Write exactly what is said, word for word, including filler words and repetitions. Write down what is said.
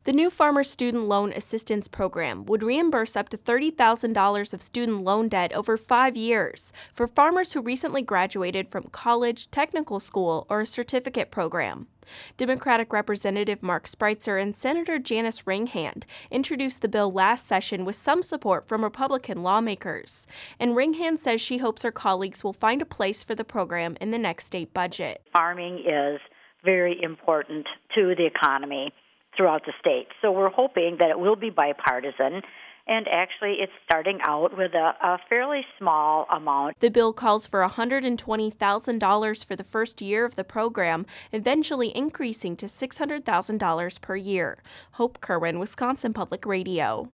The new Farmer Student Loan Assistance Program would reimburse up to thirty thousand dollars of student loan debt over five years for farmers who recently graduated from college, technical school, or a certificate program. Democratic Representative Mark Spreitzer and Senator Janice Ringhand introduced the bill last session with some support from Republican lawmakers. And Ringhand says she hopes her colleagues will find a place for the program in the next state budget. Farming is very important to the economy throughout the state. So we're hoping that it will be bipartisan, and actually it's starting out with a, a fairly small amount. The bill calls for one hundred twenty thousand dollars for the first year of the program, eventually increasing to six hundred thousand dollars per year. Hope Kerwin, Wisconsin Public Radio.